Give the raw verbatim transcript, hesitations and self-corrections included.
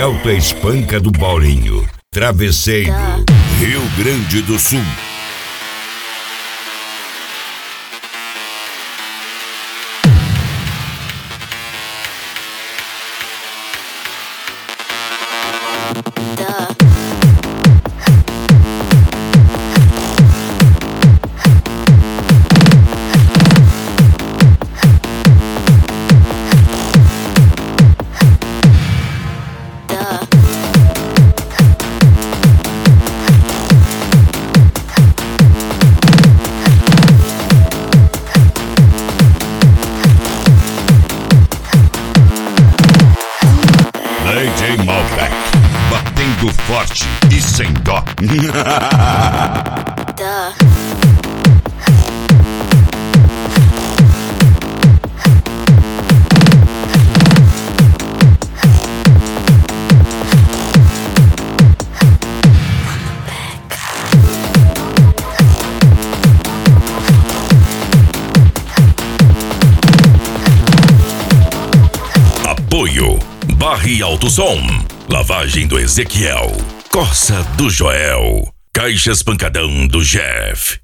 Celta Espanca do Paulinho, Travesseiro, Rio Grande do Sul. D J Malbec, batendo forte e sem dó. Apoio Barre Alto Som, Lavagem do Ezequiel, Corsa do Joel, Caixas Pancadão do Jeff.